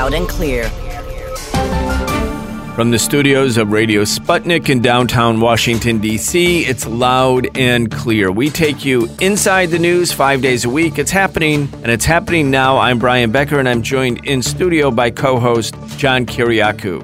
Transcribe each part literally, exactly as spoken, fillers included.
Loud and clear. From the studios of Radio Sputnik in downtown Washington, D C, it's Loud and Clear. We take you inside the news five days a week. It's happening, and it's happening now. I'm Brian Becker, and I'm joined in studio by co-host John Kiriakou.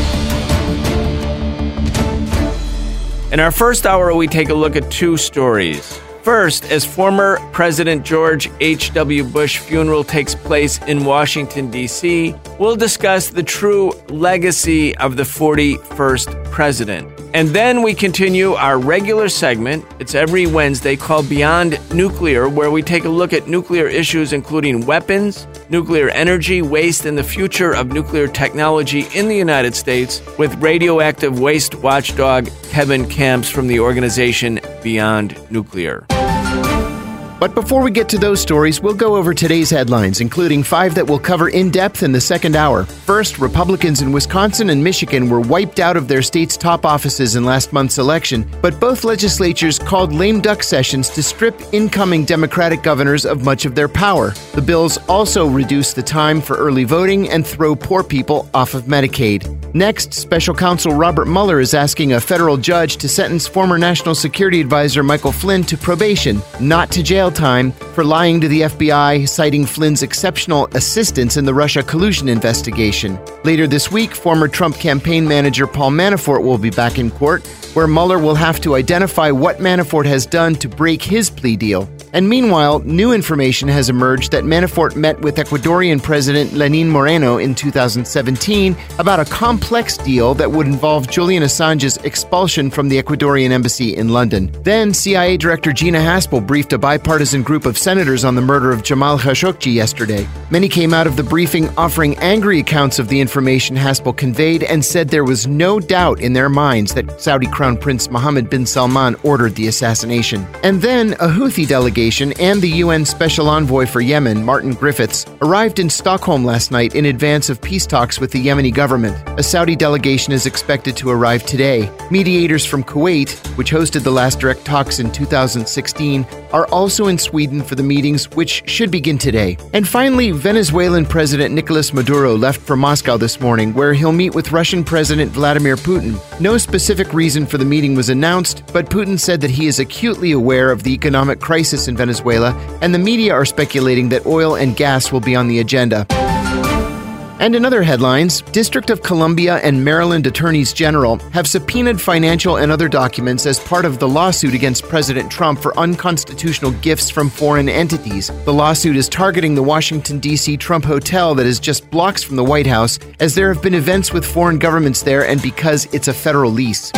In our first hour, we take a look at two stories. First, as former President George H W. Bush funeral takes place in Washington, D C, we'll discuss the true legacy of the forty-first president. And then we continue our regular segment. It's every Wednesday called Beyond Nuclear, where we take a look at nuclear issues including weapons, nuclear energy, waste, and the future of nuclear technology in the United States with radioactive waste watchdog Kevin Camps from the organization Beyond Nuclear. But before we get to those stories, we'll go over today's headlines, including five that we'll cover in depth in the second hour. First, Republicans in Wisconsin and Michigan were wiped out of their state's top offices in last month's election, but both legislatures called lame duck sessions to strip incoming Democratic governors of much of their power. The bills also reduce the time for early voting and throw poor people off of Medicaid. Next, Special Counsel Robert Mueller is asking a federal judge to sentence former National Security Advisor Michael Flynn to probation, not to jail time, for lying to the F B I, citing Flynn's exceptional assistance in the Russia collusion investigation. Later this week, former Trump campaign manager Paul Manafort will be back in court, where Mueller will have to identify what Manafort has done to break his plea deal. And meanwhile, new information has emerged that Manafort met with Ecuadorian President Lenín Moreno in two thousand seventeen about a complex deal that would involve Julian Assange's expulsion from the Ecuadorian embassy in London. Then, C I A Director Gina Haspel briefed a bipartisan group of senators on the murder of Jamal Khashoggi yesterday. Many came out of the briefing offering angry accounts of the information Haspel conveyed and said there was no doubt in their minds that Saudi Crown Prince Mohammed bin Salman ordered the assassination. And then, a Houthi delegation and the U N Special Envoy for Yemen, Martin Griffiths, arrived in Stockholm last night in advance of peace talks with the Yemeni government. A Saudi delegation is expected to arrive today. Mediators from Kuwait, which hosted the last direct talks in two thousand sixteen, are also in Sweden for the meetings, which should begin today. And finally, Venezuelan President Nicolas Maduro left for Moscow this morning, where he'll meet with Russian President Vladimir Putin. No specific reason for the meeting was announced, but Putin said that he is acutely aware of the economic crisis in Venezuela, and the media are speculating that oil and gas will be on the agenda. And in other headlines, District of Columbia and Maryland Attorneys General have subpoenaed financial and other documents as part of the lawsuit against President Trump for unconstitutional gifts from foreign entities. The lawsuit is targeting the Washington, D C Trump Hotel that is just blocks from the White House, as there have been events with foreign governments there and because it's a federal lease.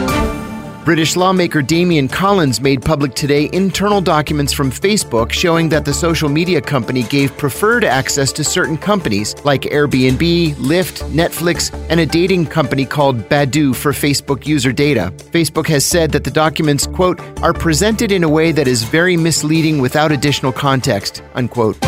British lawmaker Damian Collins made public today internal documents from Facebook showing that the social media company gave preferred access to certain companies like Airbnb, Lyft, Netflix, and a dating company called Badoo for Facebook user data. Facebook has said that the documents, quote, are presented in a way that is very misleading without additional context, unquote.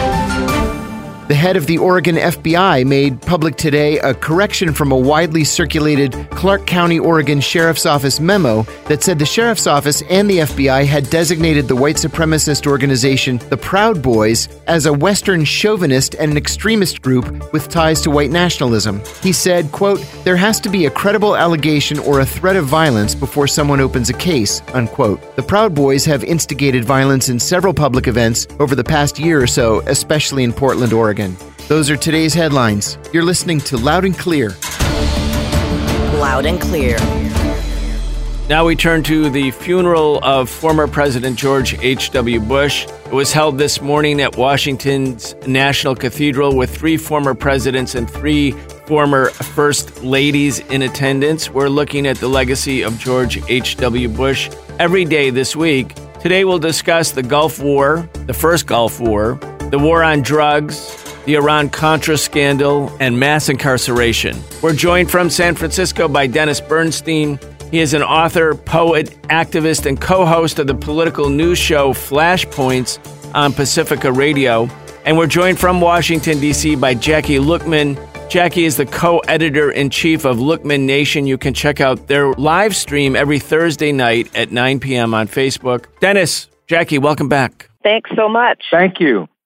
The head of the Oregon F B I made public today a correction from a widely circulated Clark County, Oregon Sheriff's Office memo that said the Sheriff's Office and the F B I had designated the white supremacist organization, the Proud Boys, as a Western chauvinist and an extremist group with ties to white nationalism. He said, quote, there has to be a credible allegation or a threat of violence before someone opens a case, unquote. The Proud Boys have instigated violence in several public events over the past year or so, especially in Portland, Oregon. Those are today's headlines. You're listening to Loud and Clear. Loud and Clear. Now we turn to the funeral of former President George H W. Bush. It was held this morning at Washington's National Cathedral with three former presidents and three former First Ladies in attendance. We're looking at the legacy of George H W. Bush every day this week. Today we'll discuss the Gulf War, the first Gulf War, the war on drugs, the Iran-Contra scandal, and mass incarceration. We're joined from San Francisco by Dennis Bernstein. He is an author, poet, activist, and co-host of the political news show Flashpoints on Pacifica Radio. And we're joined from Washington, D C by Jackie Lookman. Jackie is the co-editor-in-chief of Lookman Nation. You can check out their live stream every Thursday night at nine p.m. on Facebook. Dennis, Jackie, welcome back. Thanks so much. Thank you.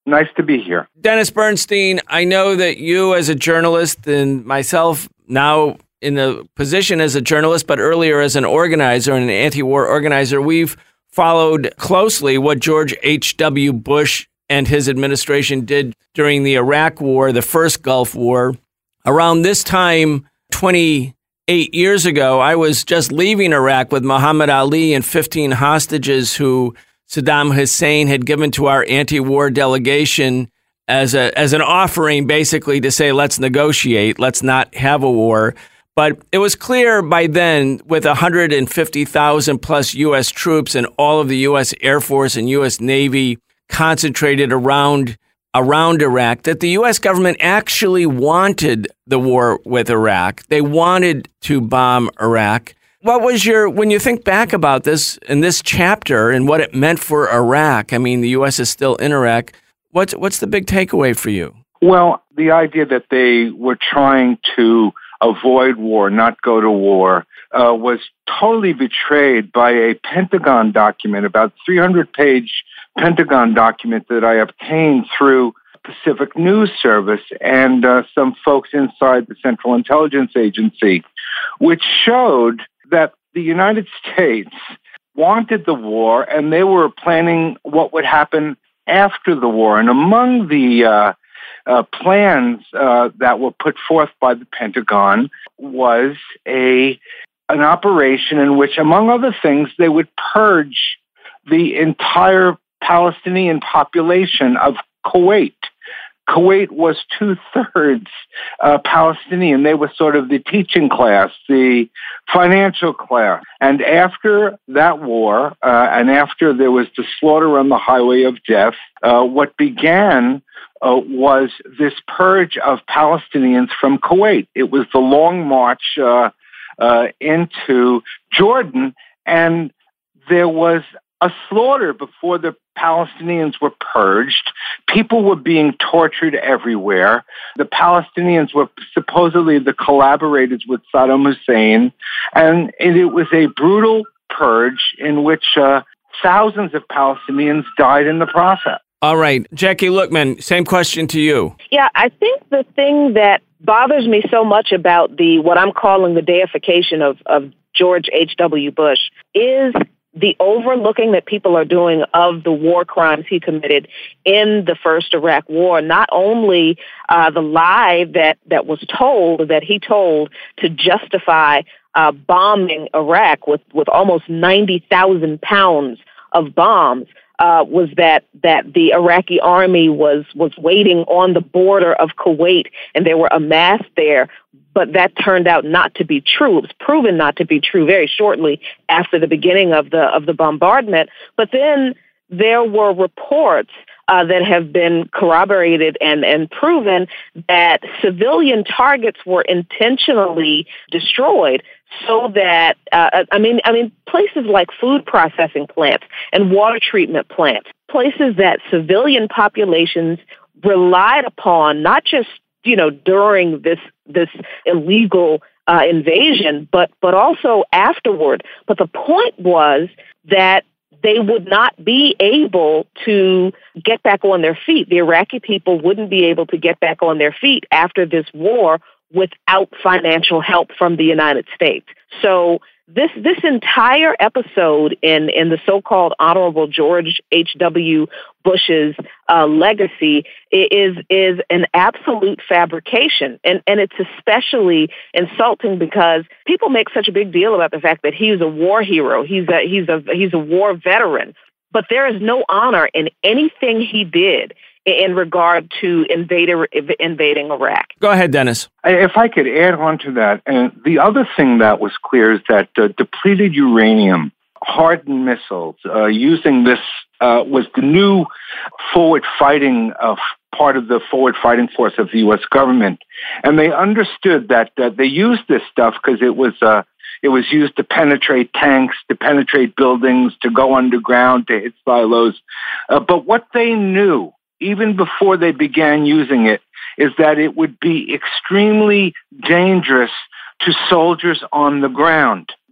Nice to be here. Dennis Bernstein, I know that you as a journalist and myself now in the position as a journalist, but earlier as an organizer and an anti-war organizer, we've followed closely what George H W. Bush and his administration did during the Iraq War, the first Gulf War. Around this time, twenty-eight years ago, I was just leaving Iraq with Muhammad Ali and fifteen hostages who Saddam Hussein had given to our anti-war delegation as a as an offering, basically to say, let's negotiate, let's not have a war. But it was clear by then, with one hundred fifty thousand plus U S troops and all of the U S Air Force and U S Navy concentrated around around Iraq, that the U S government actually wanted the war with Iraq. They wanted to bomb Iraq. What was your, when you think back about this in this chapter and what it meant for Iraq, I mean, the U S is still in Iraq, what's, what's the big takeaway for you? Well, the idea that they were trying to avoid war, not go to war, uh, was totally betrayed by a Pentagon document, about three hundred page Pentagon document that I obtained through Pacific News Service and uh, some folks inside the Central Intelligence Agency, which showed that the United States wanted the war and they were planning what would happen after the war. And among the uh, uh, plans uh, that were put forth by the Pentagon was a an operation in which, among other things, they would purge the entire Palestinian population of Kuwait. Kuwait was two-thirds uh, Palestinian. They were sort of the teaching class, the financial class. And after that war, uh, and after there was the slaughter on the highway of death, uh, what began uh, was this purge of Palestinians from Kuwait. It was the long march uh, uh, into Jordan, and there was a slaughter before the Palestinians were purged. People were being tortured everywhere. The Palestinians were supposedly the collaborators with Saddam Hussein. And it was a brutal purge in which uh, thousands of Palestinians died in the process. All right. Jackie Lookman, same question to you. Yeah, I think the thing that bothers me so much about the what I'm calling the deification of, of George H W. Bush is the overlooking that people are doing of the war crimes he committed in the first Iraq War. Not only uh, the lie that, that was told, that he told to justify uh, bombing Iraq with, with almost ninety thousand pounds of bombs, uh, was that that the Iraqi army was was waiting on the border of Kuwait and they were amassed there. But that turned out not to be true. It was proven not to be true very shortly after the beginning of the of the bombardment. But then there were reports uh, that have been corroborated and, and proven that civilian targets were intentionally destroyed so that uh, I mean I mean places like food processing plants and water treatment plants, places that civilian populations relied upon, not just you know, during this this illegal uh, invasion, but but also afterward. But the point was that they would not be able to get back on their feet. The Iraqi people wouldn't be able to get back on their feet after this war without financial help from the United States. So this this entire episode in, in the so-called Honorable George H W. Bush's uh, legacy is is an absolute fabrication. And, and it's especially insulting because people make such a big deal about the fact that he's a war hero. He's a, he's a, he's a war veteran. But there is no honor in anything he did in regard to invader, invading Iraq. Go ahead, Dennis. If I could add on to that, and the other thing that was clear is that uh, depleted uranium, hardened missiles, uh, using this uh, was the new forward fighting uh, part of the forward fighting force of the U S government. And they understood that uh, they used this stuff because it was uh, it was used to penetrate tanks, to penetrate buildings, to go underground, to hit silos. Uh, but what they knew, even before they began using it, is that it would be extremely dangerous to soldiers on the ground.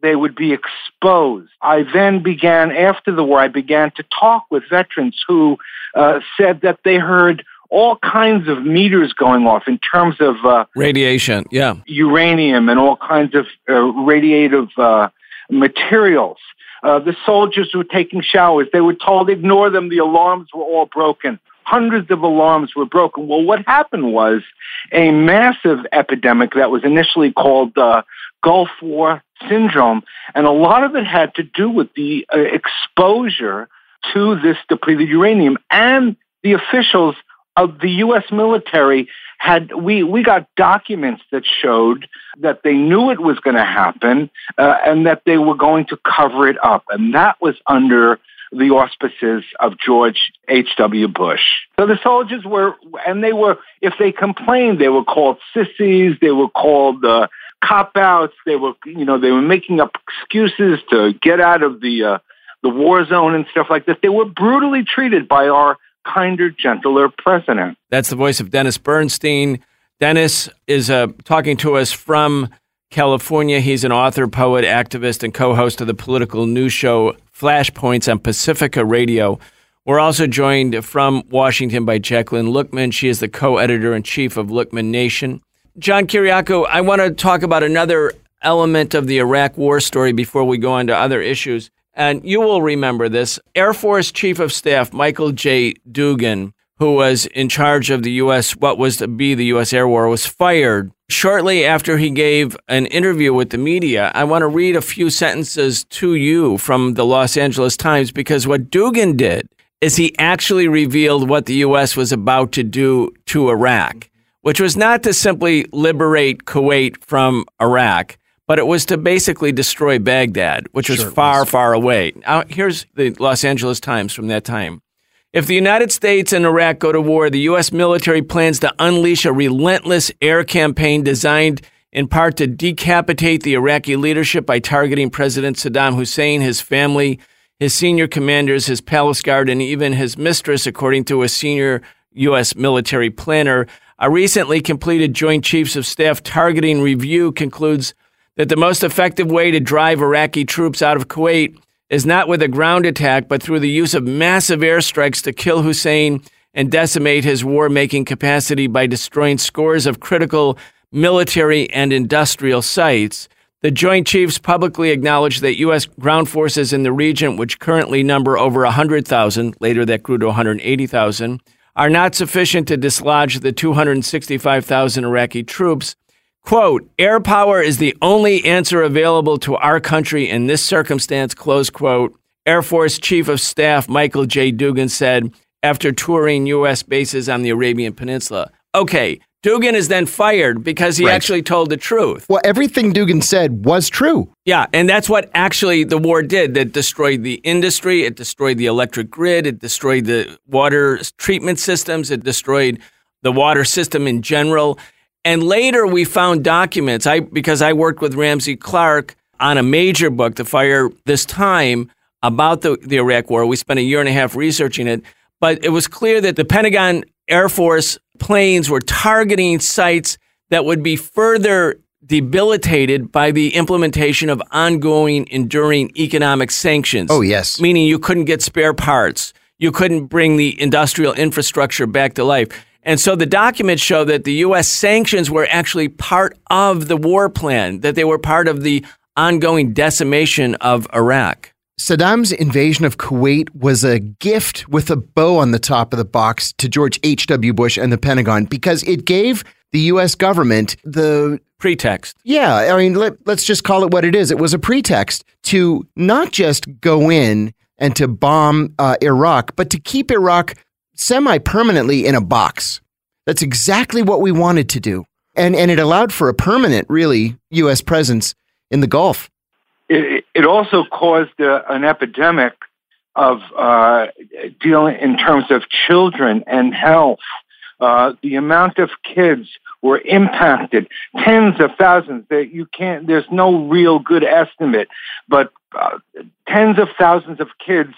they would be exposed. I then began, after the war, I began to talk with veterans who uh, said that they heard all kinds of meters going off in terms of uh, radiation, yeah, uranium and all kinds of uh, radiative uh, materials. Uh, the soldiers were taking showers. They were told, ignore them. The alarms were all broken. Hundreds of alarms were broken. Well, what happened was a massive epidemic that was initially called uh, Gulf War syndrome, and a lot of it had to do with the uh, exposure to this depleted uranium. And the officials of the U S military had, we, we got documents that showed that they knew it was going to happen uh, and that they were going to cover it up. And that was under the auspices of George H W. Bush. So the soldiers were, and they were, if they complained, they were called sissies, they were called uh, cop-outs, they were, you know, they were making up excuses to get out of the uh, the war zone and stuff like this. They were brutally treated by our kinder, gentler president. That's the voice of Dennis Bernstein. Dennis is uh, talking to us from California. He's an author, poet, activist, and co-host of the political news show Flashpoints on Pacifica Radio. We're also joined from Washington by Jacqueline Lookman. She is the co-editor-in-chief of Lookman Nation. John Kiriakou, I want to talk about another element of the Iraq war story before we go on to other issues. And you will remember this. Air Force Chief of Staff Michael J. Dugan, who was in charge of the U S, what was to be the U S air war, was fired shortly after he gave an interview with the media. I want to read a few sentences to you from the Los Angeles Times, because what Dugan did is he actually revealed what the U S was about to do to Iraq, which was not to simply liberate Kuwait from Iraq, but it was to basically destroy Baghdad, which was sure far, was. far away. Now, here's the Los Angeles Times from that time. If the United States and Iraq go to war, the U S military plans to unleash a relentless air campaign designed in part to decapitate the Iraqi leadership by targeting President Saddam Hussein, his family, his senior commanders, his palace guard, and even his mistress, according to a senior U S military planner. A recently completed Joint Chiefs of Staff targeting review concludes that the most effective way to drive Iraqi troops out of Kuwait is not with a ground attack, but through the use of massive airstrikes to kill Hussein and decimate his war-making capacity by destroying scores of critical military and industrial sites. The Joint Chiefs publicly acknowledged that U S ground forces in the region, which currently number over one hundred thousand, later that grew to one hundred eighty thousand, are not sufficient to dislodge the two hundred sixty-five thousand Iraqi troops. Quote, air power is the only answer available to our country in this circumstance, close quote. Air Force Chief of Staff Michael J. Dugan said after touring U S bases on the Arabian Peninsula. Okay, Dugan is then fired because he right. actually told the truth. Well, everything Dugan said was true. Yeah, and that's what actually the war did. That destroyed the industry, it destroyed the electric grid, it destroyed the water treatment systems, it destroyed the water system in general. And later we found documents, I because I worked with Ramsey Clark on a major book, The Fire This Time, about the, the Iraq War. We spent a year and a half researching it. But it was clear that the Pentagon Air Force planes were targeting sites that would be further debilitated by the implementation of ongoing, enduring economic sanctions. Oh, yes. Meaning you couldn't get spare parts. You couldn't bring the industrial infrastructure back to life. And so the documents show that the U S sanctions were actually part of the war plan, that they were part of the ongoing decimation of Iraq. Saddam's invasion of Kuwait was a gift with a bow on the top of the box to George H W. Bush and the Pentagon because it gave the U S government the pretext. Yeah, I mean, let, let's just call it what it is. It was a pretext to not just go in and to bomb uh, Iraq, but to keep Iraq semi-permanently in a box. That's exactly what we wanted to do. And and it allowed for a permanent, really, U S presence in the Gulf. It, it also caused uh, an epidemic of uh, dealing in terms of children and health. Uh, the amount of kids were impacted, tens of thousands. That you can't. There's no real good estimate, but uh, tens of thousands of kids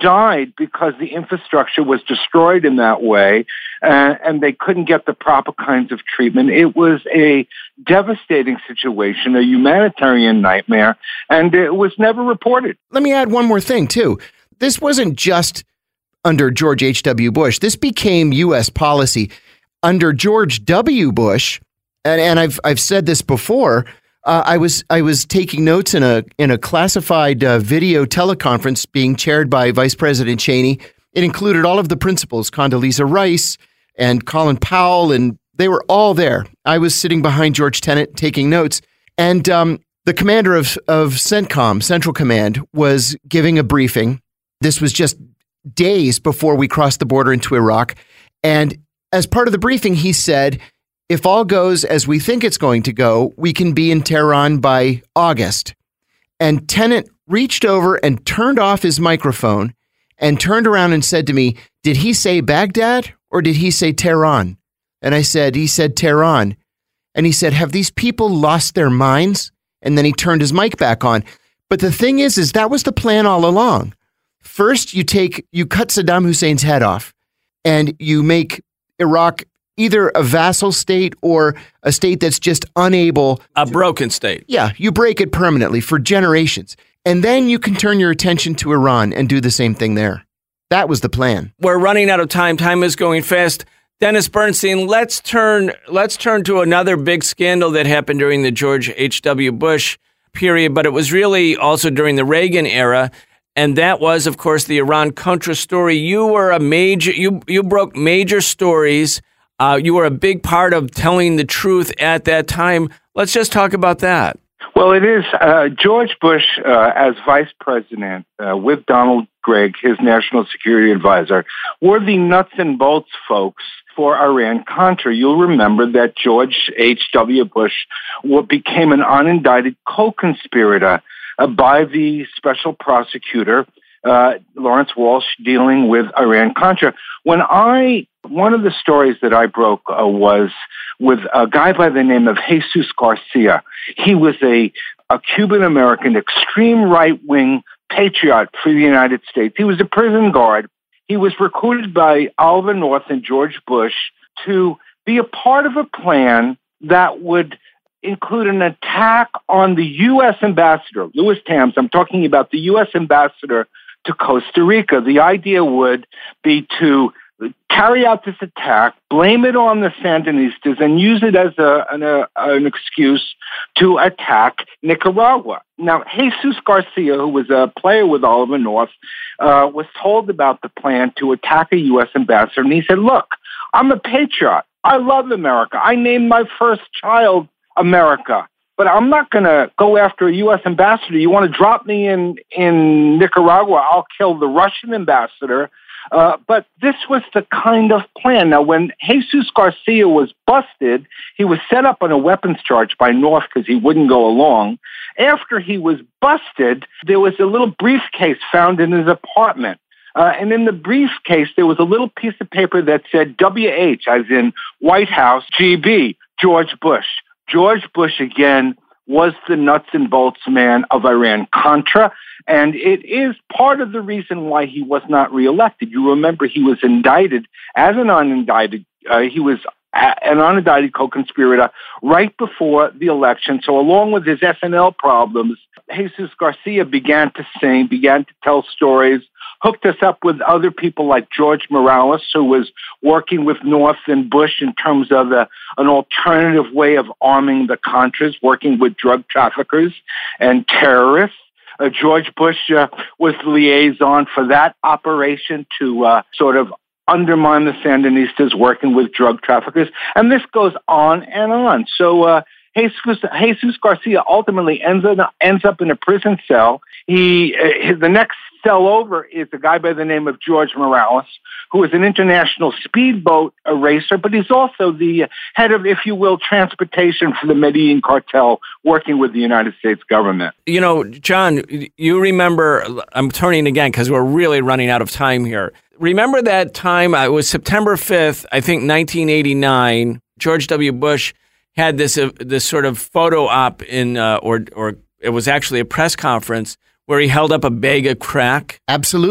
died because the infrastructure was destroyed in that way, uh, and they couldn't get the proper kinds of treatment. It was a devastating situation, a humanitarian nightmare, and it was never reported. Let me add one more thing, too. This wasn't just under George H W. Bush. This became U S policy. Under George W. Bush, and, and I've I've said this before, uh, I was I was taking notes in a in a classified uh, video teleconference being chaired by Vice President Cheney. It included all of the principals, Condoleezza Rice and Colin Powell, and they were all there. I was sitting behind George Tenet taking notes, and um, the commander of of CENTCOM, Central Command, was giving a briefing. This was just days before we crossed the border into Iraq, and as part of the briefing, he said, if all goes as we think it's going to go, we can be in Tehran by August. And Tenet reached over and turned off his microphone and turned around and said to me, did he say Baghdad or did he say Tehran? And I said, he said Tehran. And he said, have these people lost their minds? And then he turned his mic back on. But the thing is, is that was the plan all along. First, you take, you cut Saddam Hussein's head off and you make Iraq either a vassal state or a state that's just unable. A broken state. Yeah, you break it permanently for generations. And then you can turn your attention to Iran and do the same thing there. That was the plan. We're running out of time. Time is going fast. Dennis Bernstein, let's turn let's turn to another big scandal that happened during the George H W. Bush period, but it was really also during the Reagan era. And that was, of course, the Iran-Contra story. You were a major, you you broke major stories. Uh, you were a big part of telling the truth at that time. Let's just talk about that. Well, it is uh, George Bush, uh, as vice president, uh, with Donald Gregg, his national security advisor, were the nuts and bolts folks for Iran-Contra. You'll remember that George H W. Bush became an unindicted co-conspirator Uh, by the special prosecutor, uh, Lawrence Walsh, dealing with Iran-Contra. When I, one of the stories that I broke uh, was with a guy by the name of Jesus Garcia. He was a, a Cuban-American, extreme right-wing patriot for the United States. He was a prison guard. He was recruited by Oliver North and George Bush to be a part of a plan that would include an attack on the U S ambassador, Louis Tams. I'm talking about the U S ambassador to Costa Rica. The idea would be to carry out this attack, blame it on the Sandinistas, and use it as a, an, a, an excuse to attack Nicaragua. Now, Jesus Garcia, who was a player with Oliver North, uh, was told about the plan to attack a U S ambassador, and he said, look, I'm a patriot. I love America. I named my first child America, but I'm not going to go after a U S ambassador. You want to drop me in, in Nicaragua, I'll kill the Russian ambassador. Uh, but this was the kind of plan. Now, when Jesus Garcia was busted, he was set up on a weapons charge by North because he wouldn't go along. After he was busted, there was a little briefcase found in his apartment. Uh, and in the briefcase, there was a little piece of paper that said W H, as in White House, G B, George Bush. George Bush, again, was the nuts and bolts man of Iran-Contra, and it is part of the reason why he was not reelected. You remember he was indicted as an unindicted, uh, he was a- an unindicted co-conspirator right before the election. So along with his S N L problems, Jesus Garcia began to sing, began to tell stories, hooked us up with other people like George Morales, who was working with North and Bush in terms of a, an alternative way of arming the Contras, working with drug traffickers and terrorists. Uh, George Bush uh, was the liaison for that operation to uh, sort of undermine the Sandinistas, working with drug traffickers. And this goes on and on. So uh, Jesus, Jesus Garcia ultimately ends up, ends up in a prison cell. He uh, the next cell over is a guy by the name of George Morales, who is an international speedboat racer, but he's also the head of, if you will, transportation for the Medellin cartel, working with the United States government. You know, John, you remember, I'm turning again because we're really running out of time here. Remember that time, uh, it was September fifth, I think nineteen eighty-nine, George W. Bush had this uh, this sort of photo op in, uh, or or it was actually a press conference where he held up a bag of crack. Absolutely.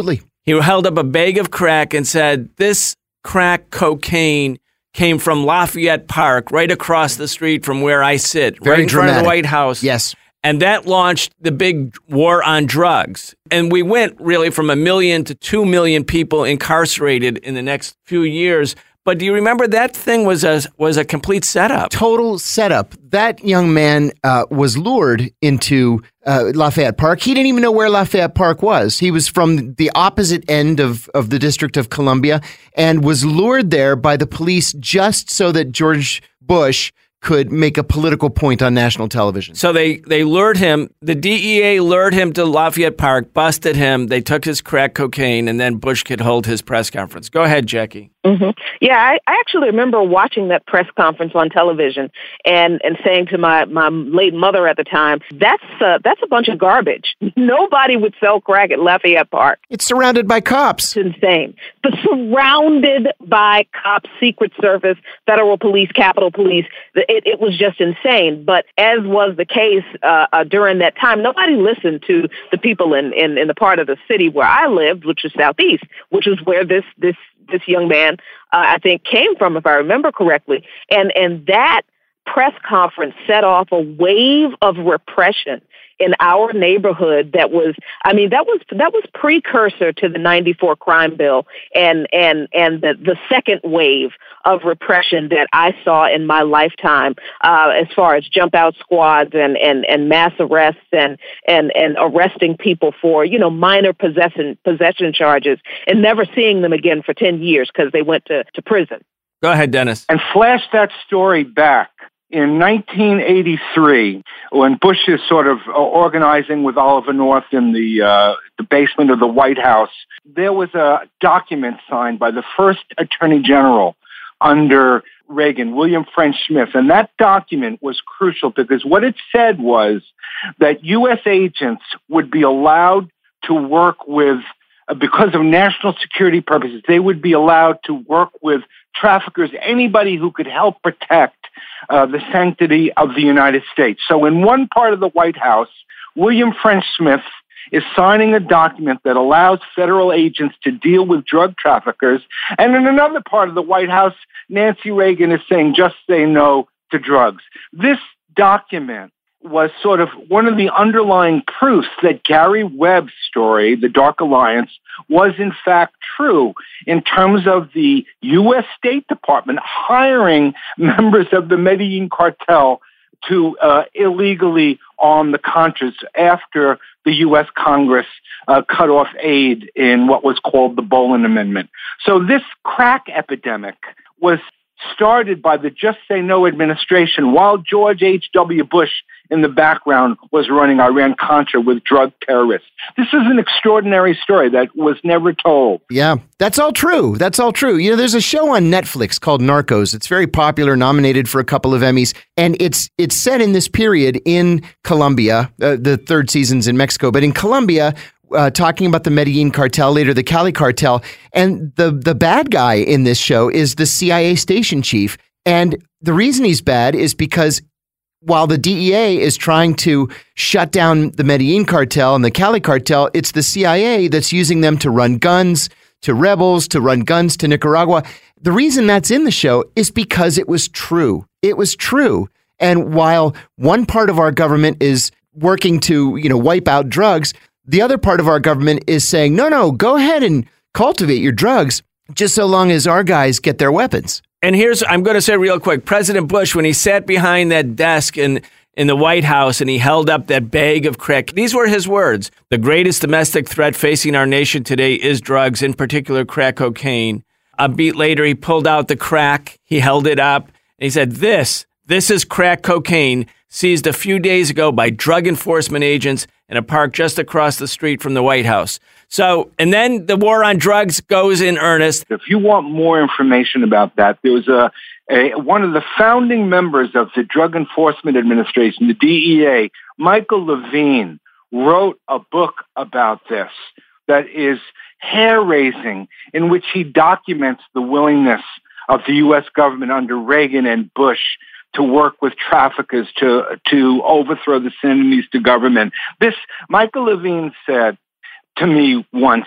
He held up a bag of crack and said, this crack cocaine came from Lafayette Park, right across the street from where I sit, Very right in dramatic. front of the White House. Yes. And that launched the big war on drugs. And we went really from a million to two million people incarcerated in the next few years. But do you remember that thing was a was a complete setup? Total setup. That young man uh, was lured into uh, Lafayette Park. He didn't even know where Lafayette Park was. He was from the opposite end of, of the District of Columbia and was lured there by the police just so that George Bush could make a political point on national television. So they, they lured him. The D E A lured him to Lafayette Park, busted him. They took his crack cocaine, and then Bush could hold his press conference. Go ahead, Jackie. Mm-hmm. Yeah, I, I actually remember watching that press conference on television and, and saying to my, my late mother at the time, that's uh, that's a bunch of garbage. Nobody would sell crack at Lafayette Park. It's surrounded by cops. It's insane. But surrounded by cops, Secret Service, Federal Police, Capitol Police, it, it was just insane. But as was the case uh, uh, during that time, nobody listened to the people in, in, in the part of the city where I lived, which was Southeast, which is where this this this young man, uh, I think, came from, if I remember correctly. And and that press conference set off a wave of repression in our neighborhood that was, I mean, that was that was precursor to the ninety-four crime bill and and and the, the second wave of repression that I saw in my lifetime, uh, as far as jump out squads and, and, and mass arrests and, and, and arresting people for, you know, minor possession possession charges and never seeing them again for ten years because they went to, to prison. Go ahead, Dennis. And flash that story back. In nineteen eighty-three, when Bush is sort of organizing with Oliver North in the uh, the basement of the White House, there was a document signed by the first Attorney General under Reagan, William French Smith. And that document was crucial because what it said was that U S agents would be allowed to work with, uh, because of national security purposes, they would be allowed to work with traffickers, anybody who could help protect uh, the sanctity of the United States. So in one part of the White House, William French Smith is signing a document that allows federal agents to deal with drug traffickers. And in another part of the White House, Nancy Reagan is saying, just say no to drugs. This document was sort of one of the underlying proofs that Gary Webb's story, The Dark Alliance, was in fact true in terms of the U S State Department hiring members of the Medellin cartel to uh, illegally arm the Contras after the U S Congress uh, cut off aid in what was called the Bolin Amendment. So this crack epidemic was started by the Just Say No administration while George H W. Bush in the background was running Iran-Contra with drug terrorists. This is an extraordinary story that was never told. Yeah, that's all true. That's all true. You know, there's a show on Netflix called Narcos. It's very popular, nominated for a couple of Emmys, and it's it's set in this period in Colombia. Uh, the third season's in Mexico, but in Colombia, Uh, talking about the Medellin cartel, later the Cali cartel. And the, the bad guy in this show is the C I A station chief. And the reason he's bad is because while the D E A is trying to shut down the Medellin cartel and the Cali cartel, it's the C I A that's using them to run guns to rebels, to run guns to Nicaragua. The reason that's in the show is because it was true. It was true. And while one part of our government is working to, you know, wipe out drugs, the other part of our government is saying, no, no, go ahead and cultivate your drugs just so long as our guys get their weapons. And here's, I'm going to say real quick, President Bush, when he sat behind that desk in, in the White House and he held up that bag of crack, these were his words. The greatest domestic threat facing our nation today is drugs, in particular crack cocaine. A beat later, he pulled out the crack, he held it up, and he said, this, this is crack cocaine seized a few days ago by drug enforcement agents in a park just across the street from the White House. So, and then the war on drugs goes in earnest. If you want more information about that, there was a, a one of the founding members of the Drug Enforcement Administration, the D E A, Michael Levine, wrote a book about this that is hair-raising, in which he documents the willingness of the U S government under Reagan and Bush to work with traffickers to to overthrow the enemies to government. This, Michael Levine said to me once,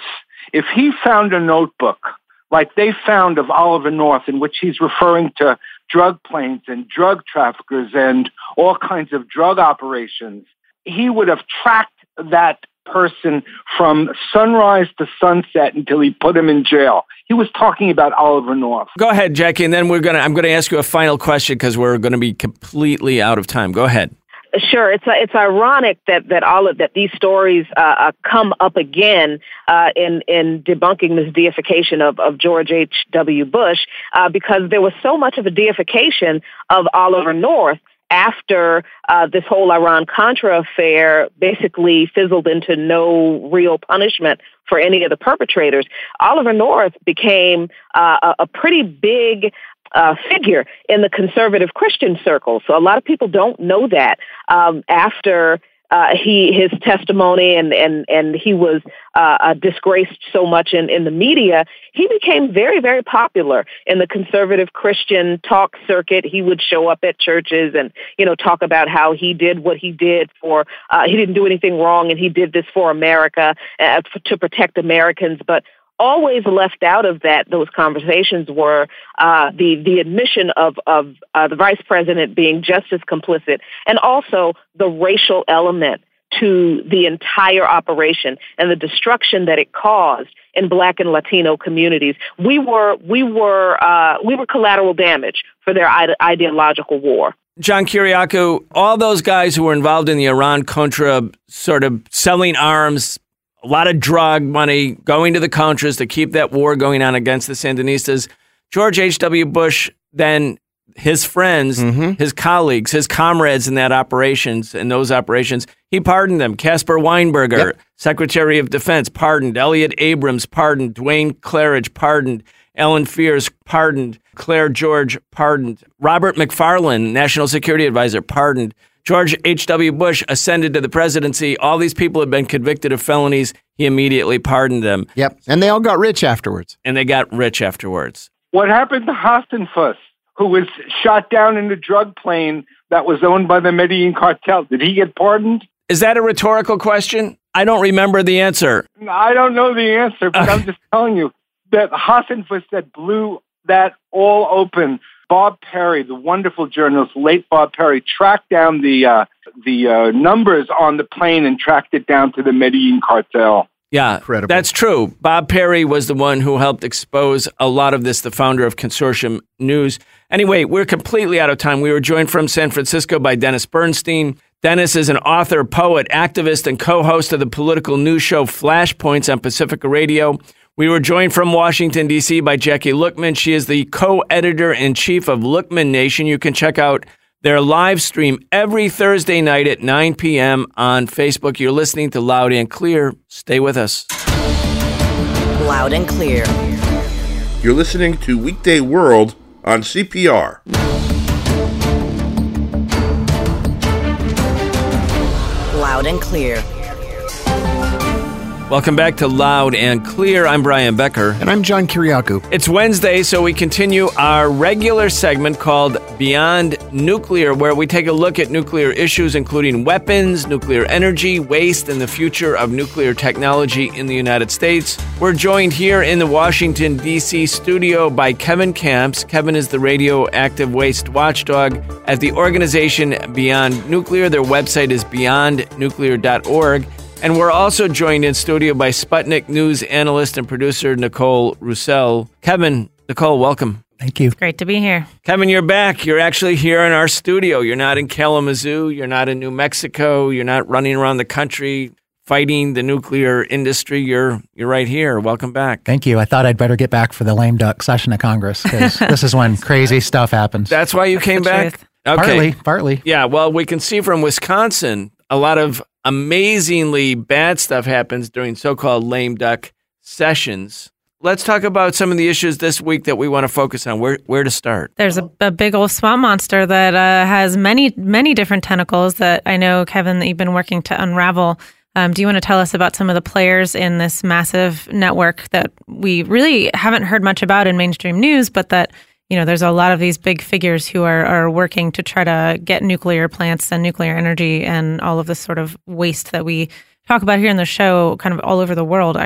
if he found a notebook like they found of Oliver North, in which he's referring to drug planes and drug traffickers and all kinds of drug operations, he would have tracked that person from sunrise to sunset until he put him in jail. He was talking about Oliver North. Go ahead, Jackie, and then we're gonna. I'm going to ask you a final question because we're going to be completely out of time. Go ahead. Sure, it's it's ironic that that all of that these stories uh, come up again uh, in in debunking this deification of, of George H W. Bush uh, because there was so much of a deification of Oliver North after uh, this whole Iran-Contra affair basically fizzled into no real punishment for any of the perpetrators. Oliver North became uh, a, a pretty big uh, figure in the conservative Christian circle. So a lot of people don't know that. Um, after uh, he his testimony and and and he was uh, uh, disgraced so much in, in the media, he became very, very popular in the conservative Christian talk circuit. He would show up at churches and, you know, talk about how he did what he did for, uh, he didn't do anything wrong and he did this for America, uh, to protect Americans. But always left out of that, those conversations were uh, the the admission of, of uh, the vice president being just as complicit, and also the racial element to the entire operation and the destruction that it caused in Black and Latino communities. We were we were uh, we were collateral damage for their ide- ideological war. John Kiriakou, all those guys who were involved in the Iran-Contra sort of selling arms, a lot of drug money going to the Contras to keep that war going on against the Sandinistas. George H W. Bush, then his friends, mm-hmm. his colleagues, his comrades in that operations, in those operations, he pardoned them. Caspar Weinberger, yep. Secretary of Defense, pardoned. Elliot Abrams, pardoned. Dwayne Claridge, pardoned. Ellen Fears, pardoned. Claire George, pardoned. Robert McFarlane, National Security Advisor, pardoned. George H W. Bush ascended to the presidency. All these people had been convicted of felonies. He immediately pardoned them. Yep. And they all got rich afterwards. And they got rich afterwards. What happened to Hassenfuss, who was shot down in a drug plane that was owned by the Medellin cartel? Did he get pardoned? Is that a rhetorical question? I don't remember the answer. I don't know the answer, but I'm just telling you that Hassenfuss that blew that all open. Bob Perry, the wonderful journalist, late Bob Perry, tracked down the uh, the uh, numbers on the plane and tracked it down to the Medellin cartel. Yeah, Incredible. That's true. Bob Perry was the one who helped expose a lot of this, the founder of Consortium News. Anyway, we're completely out of time. We were joined from San Francisco by Dennis Bernstein. Dennis is an author, poet, activist, and co-host of the political news show Flashpoints on Pacifica Radio. We were joined from Washington, D C by Jackie Lookman. She is the co-editor-in-chief of Lookman Nation. You can check out their live stream every Thursday night at nine p.m. on Facebook. You're listening to Loud and Clear. Stay with us. Loud and Clear. You're listening to Weekday World on C P R. Loud and Clear. Welcome back to Loud and Clear. I'm Brian Becker. And I'm John Kiriakou. It's Wednesday, so we continue our regular segment called Beyond Nuclear, where we take a look at nuclear issues, including weapons, nuclear energy, waste, and the future of nuclear technology in the United States. We're joined here in the Washington, D C studio by Kevin Camps. Kevin is the radioactive waste watchdog at the organization Beyond Nuclear. Their website is beyond nuclear dot org. And we're also joined in studio by Sputnik News analyst and producer Nicole Roussel. Kevin, Nicole, welcome. Thank you. Great to be here. Kevin, you're back. You're actually here in our studio. You're not in Kalamazoo. You're not in New Mexico. You're not running around the country fighting the nuclear industry. You're you're right here. Welcome back. Thank you. I thought I'd better get back for the lame duck session of Congress because this is when crazy stuff happens. That's why you came back? Truth. Okay. Partly, partly. Yeah, well, we can see from Wisconsin, a lot of amazingly bad stuff happens during so-called lame duck sessions. Let's talk about some of the issues this week that we want to focus on. Where where to start? There's a, a big old swamp monster that uh, has many, many different tentacles that I know, Kevin, that you've been working to unravel. Um, do you want to tell us about some of the players in this massive network that we really haven't heard much about in mainstream news, but that, you know, there's a lot of these big figures who are, are working to try to get nuclear plants and nuclear energy and all of this sort of waste that we talk about here in the show kind of all over the world, actually.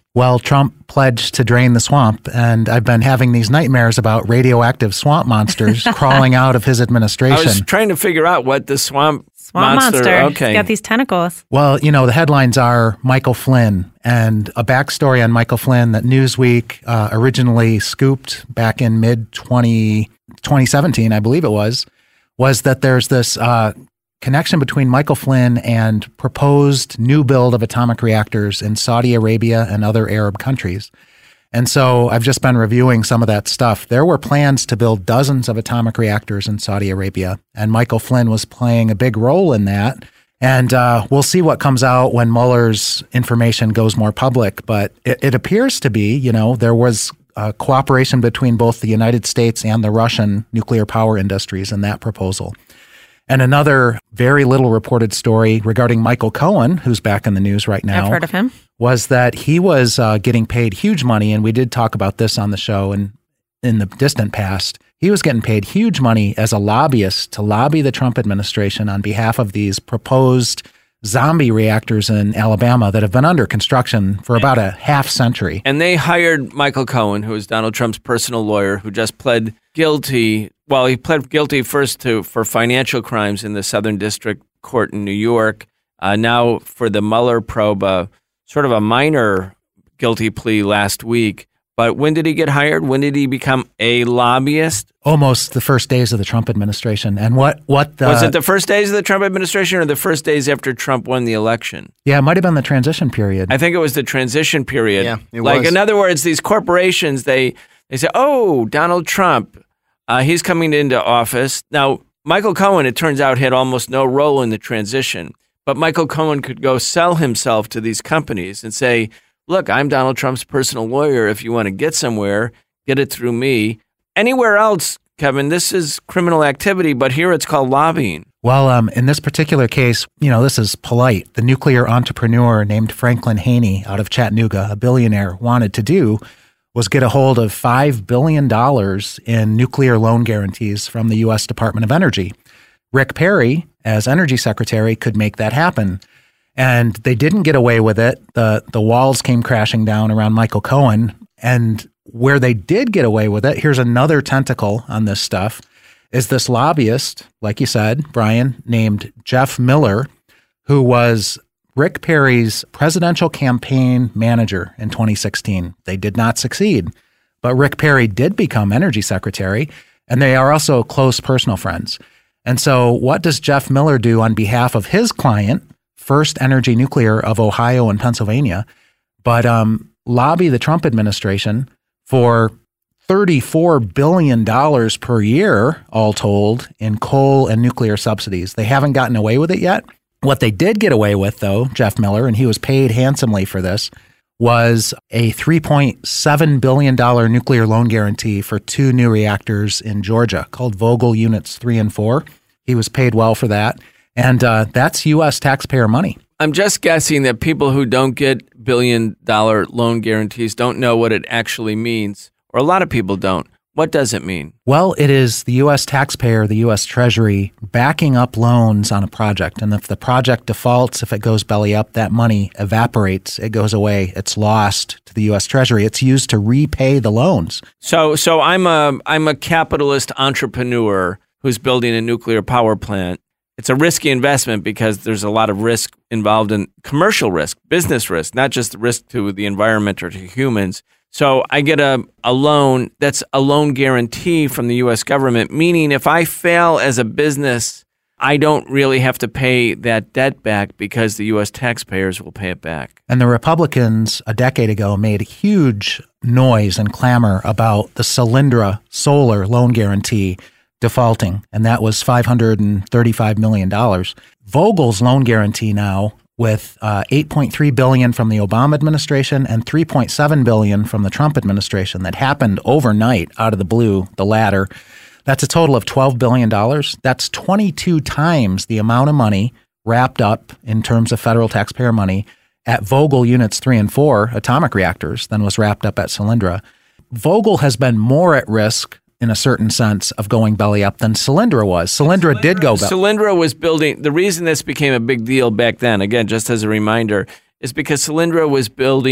Well, Trump pledged to drain the swamp, and I've been having these nightmares about radioactive swamp monsters crawling out of his administration. I was trying to figure out what the swamp, swamp monster, monster. Okay. He's got these tentacles. Well, you know, the headlines are Michael Flynn, and a backstory on Michael Flynn that Newsweek uh, originally scooped back in mid twenty seventeen, I believe it was, was that there's this uh, connection between Michael Flynn and proposed new build of atomic reactors in Saudi Arabia and other Arab countries. And so I've just been reviewing some of that stuff. There were plans to build dozens of atomic reactors in Saudi Arabia, and Michael Flynn was playing a big role in that. And uh, we'll see what comes out when Mueller's information goes more public. But it, it appears to be, you know, there was uh, cooperation between both the United States and the Russian nuclear power industries in that proposal. And another very little reported story regarding Michael Cohen, who's back in the news right now. I've heard of him. Was that he was uh, getting paid huge money, and we did talk about this on the show in, in the distant past. He was getting paid huge money as a lobbyist to lobby the Trump administration on behalf of these proposed zombie reactors in Alabama that have been under construction for about a half century. And they hired Michael Cohen, who is Donald Trump's personal lawyer, who just pled guilty. Well, he pled guilty first to for financial crimes in the Southern District Court in New York. Uh, now for the Mueller probe, uh, sort of a minor guilty plea last week. But when did he get hired? When did he become a lobbyist? Almost the first days of the Trump administration. And what what the, was it the first days of the Trump administration or the first days after Trump won the election? Yeah, it might have been the transition period. I think it was the transition period. Yeah, it like was. In other words, these corporations, they they say, "Oh, Donald Trump, uh, he's coming into office." Now, Michael Cohen, it turns out, had almost no role in the transition, but Michael Cohen could go sell himself to these companies and say, "Look, I'm Donald Trump's personal lawyer. If you want to get somewhere, get it through me." Anywhere else, Kevin, this is criminal activity, but here it's called lobbying. Well, um, in this particular case, you know, this is polite. The nuclear entrepreneur named Franklin Haney out of Chattanooga, a billionaire, wanted to do was get a hold of five billion dollars in nuclear loan guarantees from the U S Department of Energy. Rick Perry, as Energy Secretary, could make that happen. And they didn't get away with it. The the walls came crashing down around Michael Cohen. And where they did get away with it, here's another tentacle on this stuff, is this lobbyist, like you said, Brian, named Jeff Miller, who was Rick Perry's presidential campaign manager in twenty sixteen. They did not succeed, but Rick Perry did become Energy Secretary, and they are also close personal friends. And so what does Jeff Miller do on behalf of his client, First Energy Nuclear of Ohio and Pennsylvania, but um, lobby the Trump administration for thirty-four billion dollars per year, all told, in coal and nuclear subsidies. They haven't gotten away with it yet. What they did get away with, though, Jeff Miller, and he was paid handsomely for this, was a three point seven billion dollars nuclear loan guarantee for two new reactors in Georgia called Vogtle Units three and four. He was paid well for that. And uh, that's U S taxpayer money. I'm just guessing that people who don't get billion-dollar loan guarantees don't know what it actually means, or a lot of people don't. What does it mean? Well, it is the U S taxpayer, the U S Treasury, backing up loans on a project. And if the project defaults, if it goes belly up, that money evaporates. It goes away. It's lost to the U S Treasury. It's used to repay the loans. So, so I'm a I'm a capitalist entrepreneur who's building a nuclear power plant. It's a risky investment because there's a lot of risk involved in commercial risk, business risk, not just risk to the environment or to humans. So I get a, a loan that's a loan guarantee from the U S government, meaning if I fail as a business, I don't really have to pay that debt back because the U S taxpayers will pay it back. And the Republicans a decade ago made a huge noise and clamor about the Solyndra solar loan guarantee defaulting, and that was five hundred thirty-five million dollars. Vogel's loan guarantee now, with uh, eight point three billion dollars from the Obama administration and three point seven billion dollars from the Trump administration, that happened overnight out of the blue, the latter. That's a total of twelve billion dollars. That's twenty-two times the amount of money wrapped up in terms of federal taxpayer money at Vogtle Units three and four atomic reactors than was wrapped up at Solyndra. Vogtle has been more at risk in a certain sense of going belly up than Solyndra was. Solyndra, Solyndra did go belly up. Solyndra was building, the reason this became a big deal back then, again, just as a reminder, is because Solyndra was building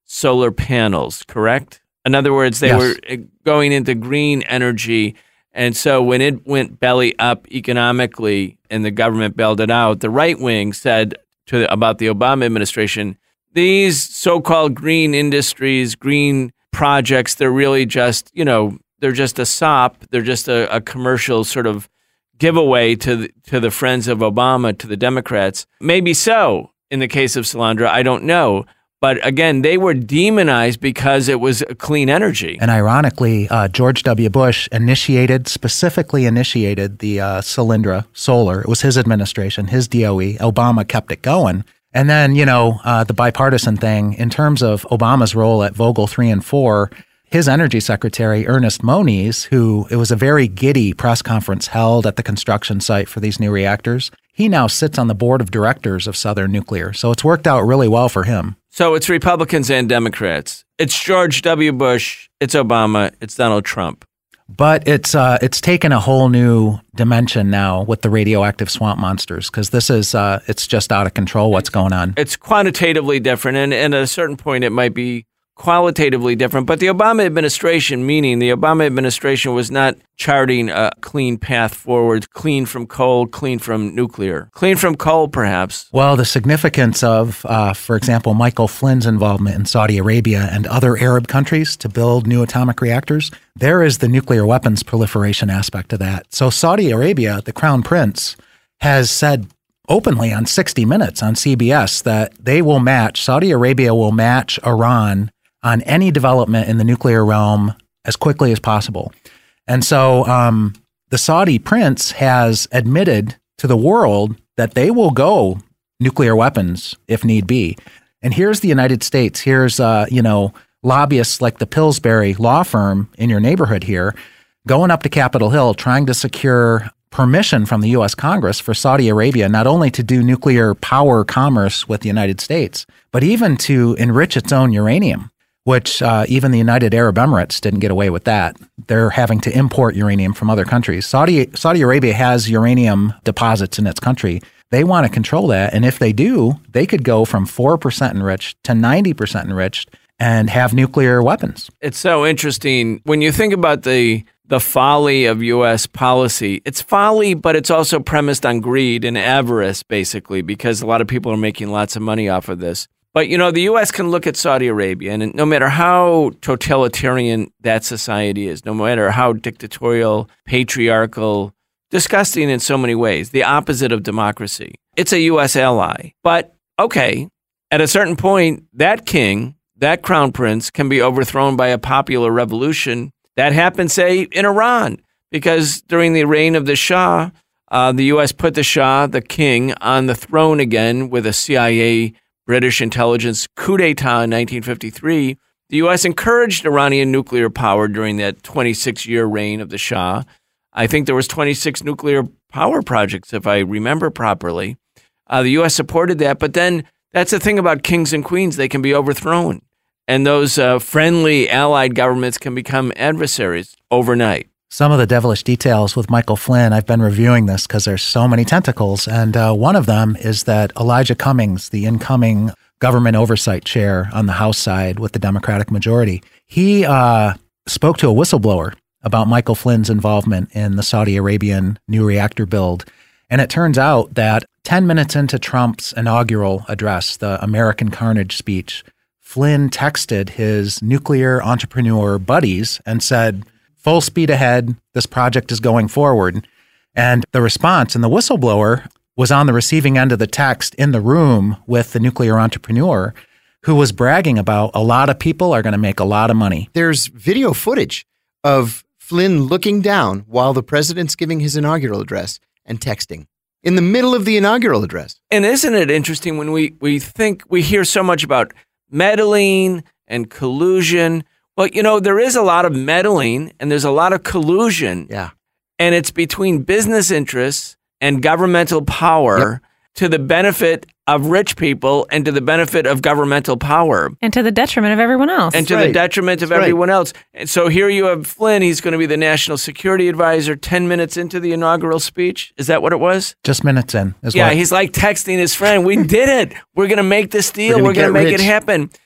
solar panels, correct? In other words, they Yes. were going into green energy. And so when it went belly up economically and the government bailed it out, the right wing said to about the Obama administration, these so-called green industries, green projects, they're really just, you know, they're just a sop. They're just a, a commercial sort of giveaway to the, to the friends of Obama, to the Democrats. Maybe so in the case of Solyndra, I don't know. But again, they were demonized because it was clean energy. And ironically, uh, George W. Bush initiated, specifically initiated the uh, Solyndra Solar. It was his administration, his D O E. Obama kept it going. And then, you know, uh, the bipartisan thing, in terms of Obama's role at Vogtle three and four, his energy secretary, Ernest Moniz, who it was a very giddy press conference held at the construction site for these new reactors, he now sits on the board of directors of Southern Nuclear. So it's worked out really well for him. So it's Republicans and Democrats. It's George W. Bush, it's Obama, it's Donald Trump. But it's uh, it's taken a whole new dimension now with the radioactive swamp monsters, because this is uh, it's just out of control what's going on. It's quantitatively different, and, and at a certain point it might be qualitatively different. But the Obama administration, meaning the Obama administration, was not charting a clean path forward, clean from coal, clean from nuclear, clean from coal, perhaps. Well, the significance of, uh, for example, Michael Flynn's involvement in Saudi Arabia and other Arab countries to build new atomic reactors, there is the nuclear weapons proliferation aspect of that. So Saudi Arabia, the Crown Prince, has said openly on sixty minutes on C B S that they will match, Saudi Arabia will match Iran on any development in the nuclear realm as quickly as possible. And so um, the Saudi prince has admitted to the world that they will go nuclear weapons if need be. And here's the United States. Here's, uh, you know, lobbyists like the Pillsbury law firm in your neighborhood here going up to Capitol Hill trying to secure permission from the U S Congress for Saudi Arabia not only to do nuclear power commerce with the United States, but even to enrich its own uranium, which uh, even the United Arab Emirates didn't get away with that. They're having to import uranium from other countries. Saudi Saudi Arabia has uranium deposits in its country. They want to control that. And if they do, they could go from four percent enriched to ninety percent enriched and have nuclear weapons. It's so interesting. When you think about the the folly of U S policy, it's folly, but it's also premised on greed and avarice, basically, because a lot of people are making lots of money off of this. But, you know, the U S can look at Saudi Arabia, and no matter how totalitarian that society is, no matter how dictatorial, patriarchal, disgusting in so many ways, the opposite of democracy, it's a U S ally. But, okay, at a certain point, that king, that crown prince can be overthrown by a popular revolution. That happened, say, in Iran, because during the reign of the Shah, uh, the U S put the Shah, the king, on the throne again with a C I A British intelligence coup d'etat in nineteen fifty-three. The U S encouraged Iranian nuclear power during that twenty-six-year reign of the Shah. I think there was twenty-six nuclear power projects, if I remember properly. Uh, the U S supported that, but then that's the thing about kings and queens. They can be overthrown, and those uh, friendly allied governments can become adversaries overnight. Some of the devilish details with Michael Flynn, I've been reviewing this because there's so many tentacles. And uh, one of them is that Elijah Cummings, the incoming government oversight chair on the House side with the Democratic majority, he uh, spoke to a whistleblower about Michael Flynn's involvement in the Saudi Arabian new reactor build. And it turns out that ten minutes into Trump's inaugural address, the American Carnage speech, Flynn texted his nuclear entrepreneur buddies and said, full speed ahead, this project is going forward. And the response, and the whistleblower was on the receiving end of the text in the room with the nuclear entrepreneur who was bragging about a lot of people are going to make a lot of money. There's video footage of Flynn looking down while the president's giving his inaugural address and texting in the middle of the inaugural address. And isn't it interesting when we, we think, we hear so much about meddling and collusion. Well, you know, there is a lot of meddling and there's a lot of collusion. Yeah. And it's between business interests and governmental power yep. to the benefit of rich people and to the benefit of governmental power. And to the detriment of everyone else. And to right. the detriment of That's everyone right. else. And so here you have Flynn. He's going to be the national security advisor ten minutes into the inaugural speech. Is that what it was? Just minutes in. Is yeah, what? He's like texting his friend, we did it. We're going to make this deal. We're We're going to make rich. it happen.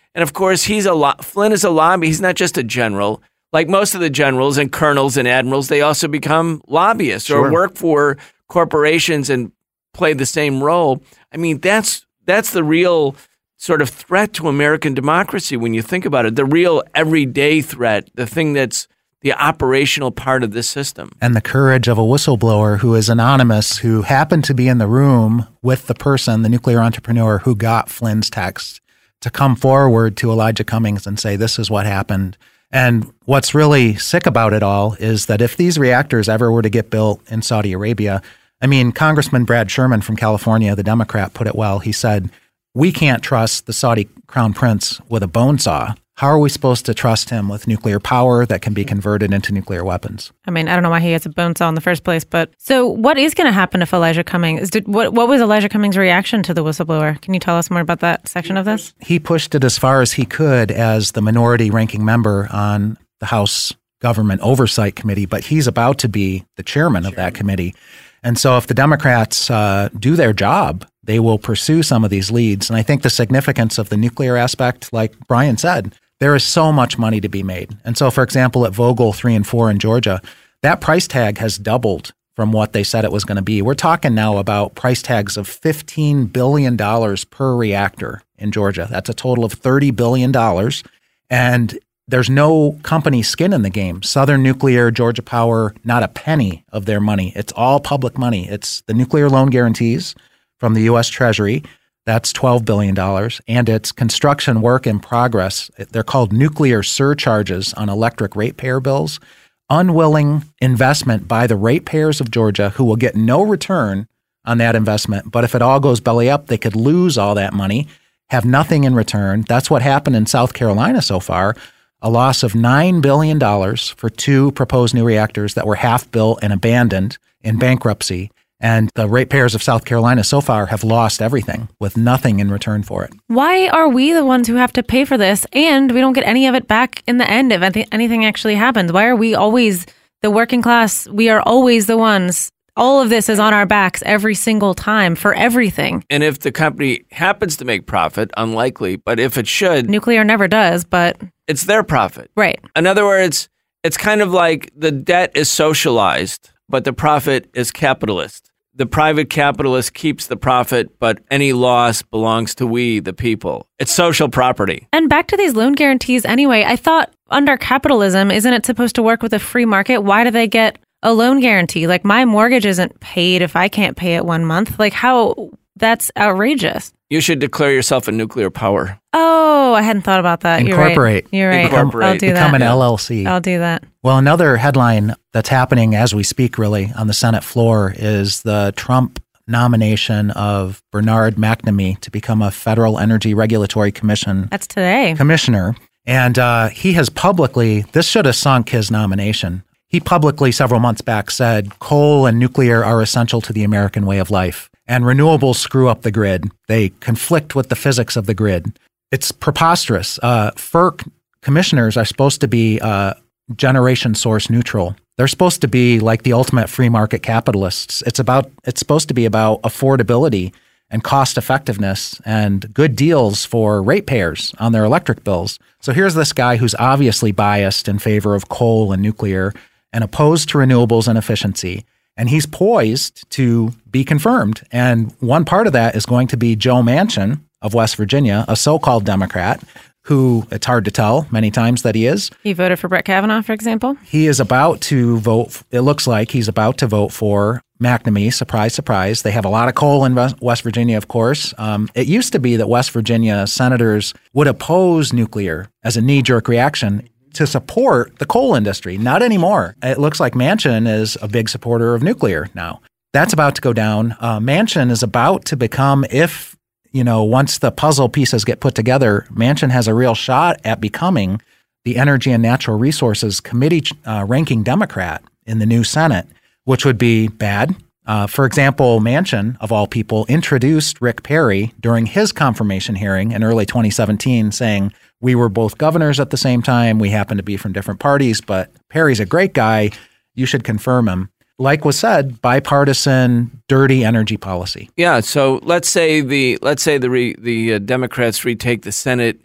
And of course, he's a lo- Flynn is a lobby. He's not just a general. Like most of the generals and colonels and admirals, they also become lobbyists Sure. or work for corporations and play the same role. I mean, that's that's the real sort of threat to American democracy when you think about it. The real everyday threat, the thing that's the operational part of this system. And the courage of a whistleblower who is anonymous, who happened to be in the room with the person, the nuclear entrepreneur who got Flynn's text, to come forward to Elijah Cummings and say, this is what happened. And what's really sick about it all is that if these reactors ever were to get built in Saudi Arabia, I mean, Congressman Brad Sherman from California, the Democrat, put it well. He said, we can't trust the Saudi crown prince with a bone saw. How are we supposed to trust him with nuclear power that can be converted into nuclear weapons? I mean, I don't know why he has a bone saw in the first place, but so what is going to happen if Elijah Cummings, did, what, what was Elijah Cummings' reaction to the whistleblower? Can you tell us more about that section of this? He pushed it as far as he could as the minority ranking member on the House Government Oversight Committee, but he's about to be the chairman of that committee. And so if the Democrats uh, do their job, they will pursue some of these leads. And I think the significance of the nuclear aspect, like Brian said, there is so much money to be made. And so, for example, at Vogtle three and four in Georgia, that price tag has doubled from what they said it was going to be. We're talking now about price tags of fifteen billion dollars per reactor in Georgia. That's a total of thirty billion dollars. And there's no company skin in the game. Southern Nuclear, Georgia Power, not a penny of their money. It's all public money. It's the nuclear loan guarantees from the U S Treasury. That's twelve billion dollars. And it's construction work in progress. They're called nuclear surcharges on electric ratepayer bills. Unwilling investment by the ratepayers of Georgia who will get no return on that investment. But if it all goes belly up, they could lose all that money, have nothing in return. That's what happened in South Carolina so far. A loss of nine billion dollars for two proposed new reactors that were half built and abandoned in bankruptcy. And the ratepayers of South Carolina so far have lost everything with nothing in return for it. Why are we the ones who have to pay for this and we don't get any of it back in the end if anything actually happens? Why are we always the working class? We are always the ones. All of this is on our backs every single time for everything. And if the company happens to make profit, unlikely, but if it should... Nuclear never does, but... It's their profit. Right. In other words, it's kind of like the debt is socialized, but the profit is capitalist. The private capitalist keeps the profit, but any loss belongs to we, the people. It's social property. And back to these loan guarantees anyway, I thought under capitalism, isn't it supposed to work with a free market? Why do they get a loan guarantee? Like my mortgage isn't paid if I can't pay it one month. Like how? That's outrageous. You should declare yourself a nuclear power. Oh, I hadn't thought about that. Incorporate. You're right. You're right. Incorporate. I'll do that. Become an L L C. I'll do that. Well, another headline that's happening as we speak, really, on the Senate floor is the Trump nomination of Bernard McNamee to become a Federal Energy Regulatory Commission. That's today. Commissioner. And uh, he has publicly, this should have sunk his nomination. He publicly several months back said coal and nuclear are essential to the American way of life. And renewables screw up the grid. They conflict with the physics of the grid. It's preposterous. Uh, F E R C commissioners are supposed to be uh, generation source neutral. They're supposed to be like the ultimate free market capitalists. It's about. It's supposed to be about affordability and cost effectiveness and good deals for ratepayers on their electric bills. So here's this guy who's obviously biased in favor of coal and nuclear and opposed to renewables and efficiency. And he's poised to be confirmed. And one part of that is going to be Joe Manchin of West Virginia, a so-called Democrat, who it's hard to tell many times that he is. He voted for Brett Kavanaugh, for example. He is about to vote, it looks like he's about to vote for McNamee. Surprise, surprise. They have a lot of coal in West Virginia, of course. Um, it used to be that West Virginia senators would oppose nuclear as a knee-jerk reaction to support the coal industry. Not anymore. It looks like Manchin is a big supporter of nuclear now. That's about to go down. Uh, Manchin is about to become, if, you know, once the puzzle pieces get put together, Manchin has a real shot at becoming the Energy and Natural Resources Committee uh, ranking Democrat in the new Senate, which would be bad. Uh, for example, Manchin, of all people, introduced Rick Perry during his confirmation hearing in early twenty seventeen, saying, we were both governors at the same time. We happen to be from different parties, but Perry's a great guy. You should confirm him. Like was said, bipartisan, dirty energy policy. Yeah. So let's say the let's say the re, the uh, Democrats retake the Senate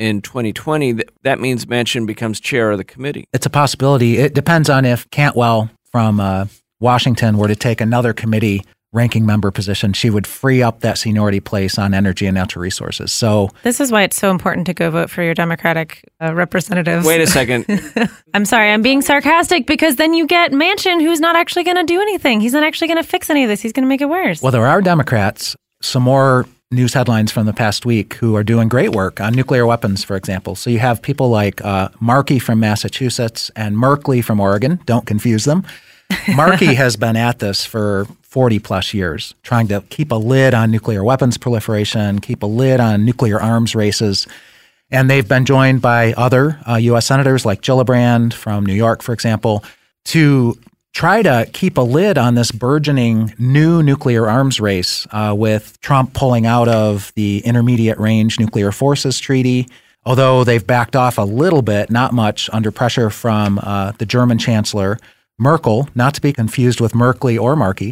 in twenty twenty, that means Manchin becomes chair of the committee. It's a possibility. It depends on if Cantwell from uh, Washington were to take another committee ranking member position. She would free up that seniority place on energy and natural resources. So this is why it's so important to go vote for your Democratic uh, representatives. Wait a second. I'm sorry, I'm being sarcastic because then you get Manchin, who's not actually going to do anything. He's not actually going to fix any of this. He's going to make it worse. Well, there are Democrats, some more news headlines from the past week, who are doing great work on nuclear weapons, for example. So you have people like uh, Markey from Massachusetts and Merkley from Oregon. Don't confuse them. Markey has been at this for forty plus years, trying to keep a lid on nuclear weapons proliferation, keep a lid on nuclear arms races. And they've been joined by other uh, U S senators like Gillibrand from New York, for example, to try to keep a lid on this burgeoning new nuclear arms race uh, with Trump pulling out of the Intermediate Range Nuclear Forces Treaty. Although they've backed off a little bit, not much, under pressure from uh, the German Chancellor, Merkel, not to be confused with Merkley or Markey,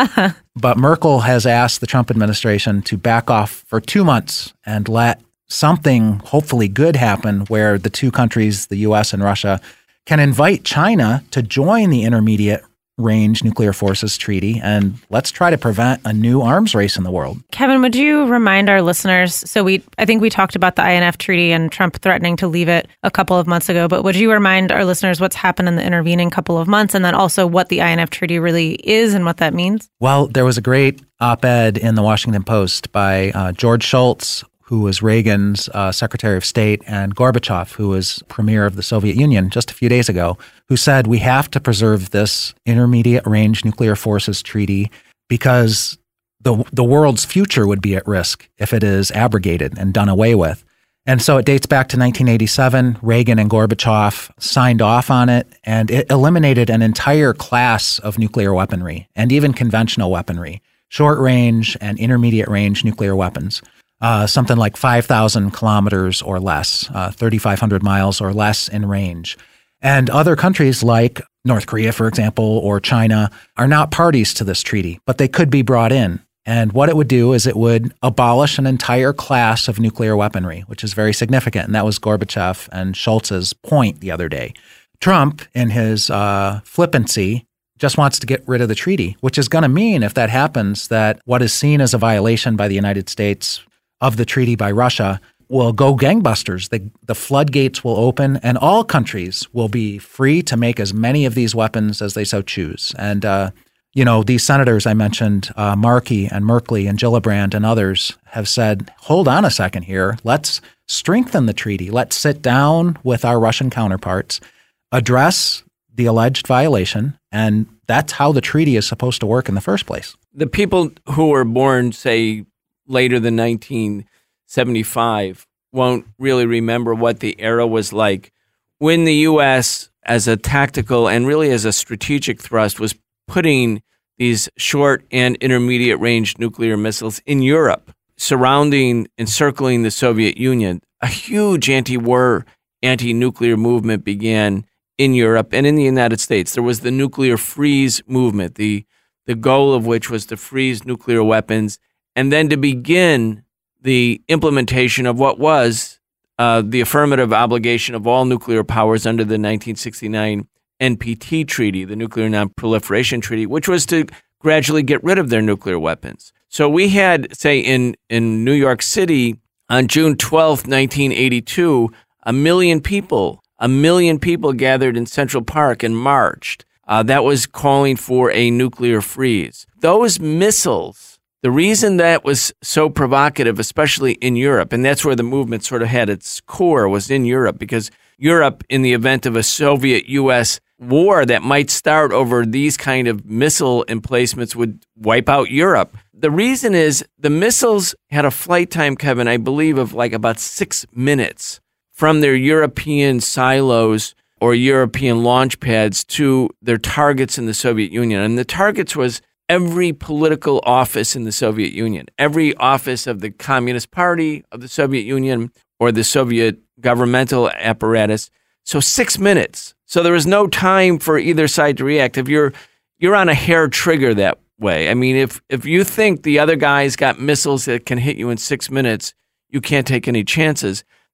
but Merkel has asked the Trump administration to back off for two months and let something hopefully good happen where the two countries, the U S and Russia, can invite China to join the Intermediate Range Nuclear Forces Treaty, and let's try to prevent a new arms race in the world. Kevin, would you remind our listeners, so we, I think we talked about the I N F Treaty and Trump threatening to leave it a couple of months ago, but would you remind our listeners what's happened in the intervening couple of months, and then also what the I N F Treaty really is and what that means? Well, there was a great op-ed in the Washington Post by uh, George Shultz, who was Reagan's uh, Secretary of State, and Gorbachev, who was Premier of the Soviet Union just a few days ago, who said we have to preserve this Intermediate Range Nuclear Forces Treaty because the the world's future would be at risk if it is abrogated and done away with. And so it dates back to nineteen eighty-seven. Reagan and Gorbachev signed off on it, and it eliminated an entire class of nuclear weaponry and even conventional weaponry, short-range and intermediate-range nuclear weapons. Uh, something like five thousand kilometers or less, uh, thirty-five hundred miles or less in range. And other countries like North Korea, for example, or China are not parties to this treaty, but they could be brought in. And what it would do is it would abolish an entire class of nuclear weaponry, which is very significant. And that was Gorbachev and Shultz's point the other day. Trump, in his uh, flippancy, just wants to get rid of the treaty, which is going to mean, if that happens, that what is seen as a violation by the United States of the treaty by Russia will go gangbusters. The, the floodgates will open, and all countries will be free to make as many of these weapons as they so choose. And, uh, you know, these senators I mentioned, uh, Markey and Merkley and Gillibrand and others, have said, hold on a second here. Let's strengthen the treaty. Let's sit down with our Russian counterparts, address the alleged violation, and that's how the treaty is supposed to work in the first place. The people who were born, say, later than nineteen seventy-five won't really remember what the era was like when the U S, as a tactical and really as a strategic thrust, was putting these short and intermediate range nuclear missiles in Europe, surrounding, encircling the Soviet Union. A huge anti-war, anti-nuclear movement began in Europe and in the United States. There was the nuclear freeze movement, the, the goal of which was to freeze nuclear weapons and then to begin the implementation of what was uh, the affirmative obligation of all nuclear powers under the nineteen sixty-nine N P T Treaty, the Nuclear Non-Proliferation Treaty, which was to gradually get rid of their nuclear weapons. So we had, say, in, in New York City on June twelfth, nineteen eighty-two, a million people, a million people gathered in Central Park and marched. Uh, that was calling for a nuclear freeze. Those missiles, the reason that was so provocative, especially in Europe, and that's where the movement sort of had its core, was in Europe, because Europe, in the event of a Soviet-U S war that might start over these kind of missile emplacements, would wipe out Europe. The reason is the missiles had a flight time, Kevin, I believe, of like about six minutes from their European silos or European launch pads to their targets in the Soviet Union. And the targets was every political office in the Soviet Union, every office of the Communist Party of the Soviet Union or the Soviet governmental apparatus. So six minutes. So there was no time for either side to react. If you're you're on a hair trigger that way. I mean, if if you think the other guy's got missiles that can hit you in six minutes, you can't take any chances.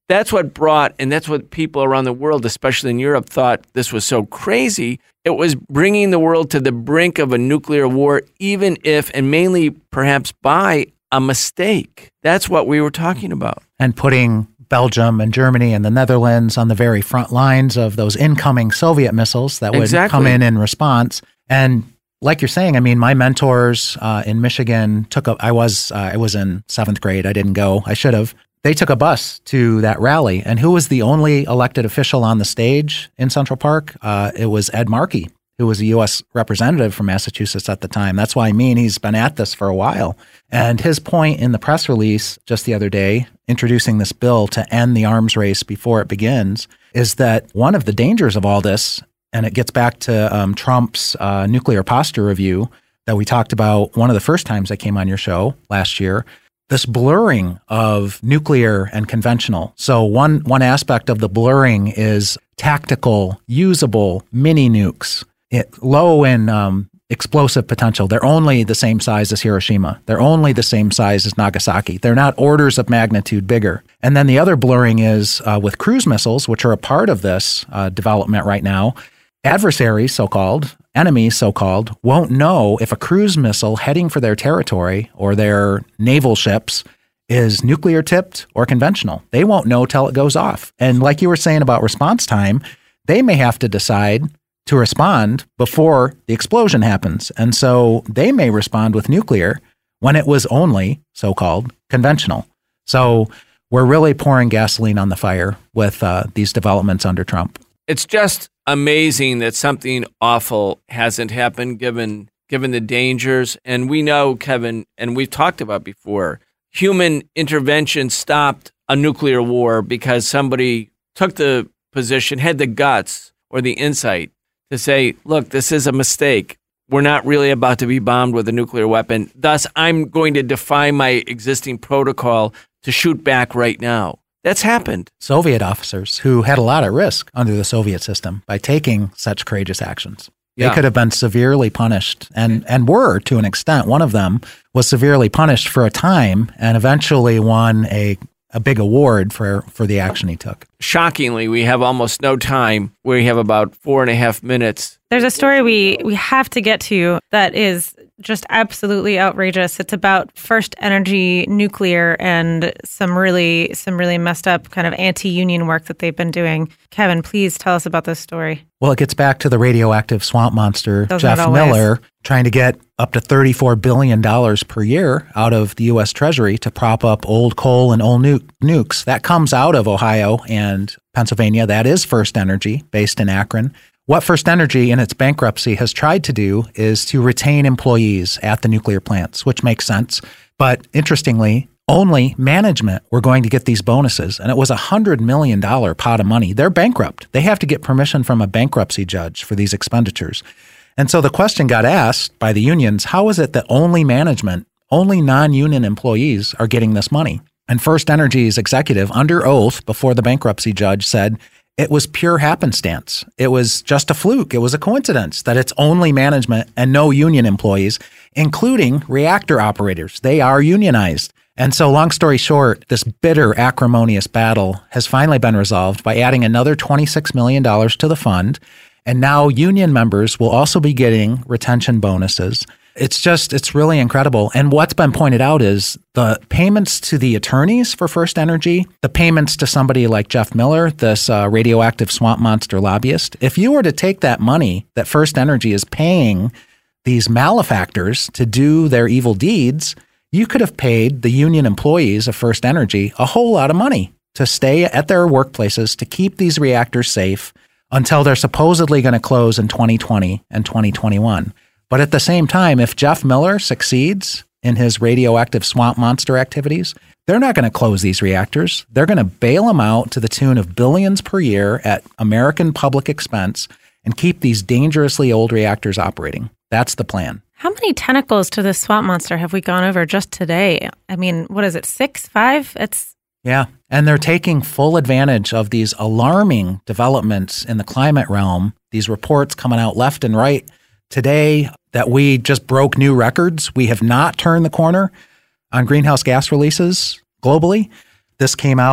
That's what brought, and that's what people around the world, especially in Europe, thought this was so crazy. It was bringing the world to the brink of a nuclear war, even if, and mainly perhaps by a mistake. That's what we were talking about. And putting Belgium and Germany and the Netherlands on the very front lines of those incoming Soviet missiles that would Exactly. come in in response. And like you're saying, I mean, my mentors uh, in Michigan took a, I was, uh, I was in seventh grade. I didn't go. I should have. They took a bus to that rally. And who was the only elected official on the stage in Central Park? Uh, it was Ed Markey, who was a U S representative from Massachusetts at the time. That's why I mean he's been at this for a while. And his point in the press release just the other day, introducing this bill to end the arms race before it begins, is that one of the dangers of all this, and it gets back to um, Trump's uh, nuclear posture review that we talked about one of the first times I came on your show last year, this blurring of nuclear and conventional. So one one aspect of the blurring is tactical, usable mini nukes, it, low in um, explosive potential. They're only the same size as Hiroshima. They're only the same size as Nagasaki. They're not orders of magnitude bigger. And then the other blurring is uh, with cruise missiles, which are a part of this uh, development right now. Adversaries, so-called, enemies, so-called, won't know if a cruise missile heading for their territory or their naval ships is nuclear tipped or conventional. They won't know till it goes off. And like you were saying about response time, they may have to decide to respond before the explosion happens. And so they may respond with nuclear when it was only, so-called, conventional. So we're really pouring gasoline on the fire with uh, these developments under Trump. It's just amazing that something awful hasn't happened given given the dangers. And we know, Kevin, and we've talked about before, human intervention stopped a nuclear war because somebody took the position, had the guts or the insight to say, look, this is a mistake. We're not really about to be bombed with a nuclear weapon. Thus, I'm going to defy my existing protocol to shoot back right now. That's happened. Soviet officers who had a lot at risk under the Soviet system by taking such courageous actions. Yeah. They could have been severely punished and, and were to an extent. One of them was severely punished for a time and eventually won a, a big award for, for the action he took. Shockingly, we have almost no time. We have about four and a half minutes. There's a story we, we have to get to that is just absolutely outrageous. It's about First Energy Nuclear and some really some really messed up kind of anti-union work that they've been doing. Kevin, please tell us about this story. Well, it gets back to the radioactive swamp monster, Doesn't Jeff it always? Miller, trying to get up to thirty-four billion dollars per year out of the U S Treasury to prop up old coal and old nu- nukes. That comes out of Ohio and Pennsylvania. That is First Energy, based in Akron. What First Energy in its bankruptcy has tried to do is to retain employees at the nuclear plants, which makes sense. But interestingly, only management were going to get these bonuses. And it was a one hundred million dollars pot of money. They're bankrupt. They have to get permission from a bankruptcy judge for these expenditures. And so the question got asked by the unions, how is it that only management, only non-union employees are getting this money? And First Energy's executive, under oath before the bankruptcy judge, said it was pure happenstance. It was just a fluke. It was a coincidence that it's only management and no union employees, including reactor operators. They are unionized. And so long story short, this bitter, acrimonious battle has finally been resolved by adding another twenty-six million dollars to the fund. And now union members will also be getting retention bonuses. It's just, it's really incredible. And what's been pointed out is the payments to the attorneys for First Energy, the payments to somebody like Jeff Miller, this uh, radioactive swamp monster lobbyist, if you were to take that money that First Energy is paying these malefactors to do their evil deeds, you could have paid the union employees of First Energy a whole lot of money to stay at their workplaces to keep these reactors safe until they're supposedly going to close in twenty twenty and twenty twenty-one. But at the same time, if Jeff Miller succeeds in his radioactive swamp monster activities, they're not going to close these reactors. They're going to bail them out to the tune of billions per year at American public expense and keep these dangerously old reactors operating. That's the plan. How many tentacles to this swamp monster have we gone over just today? I mean, what is it, six, five? It's Yeah, and they're taking full advantage of these alarming developments in the climate realm, these reports coming out left and right today that we just broke new records. We have not turned the corner on greenhouse gas releases globally. This came out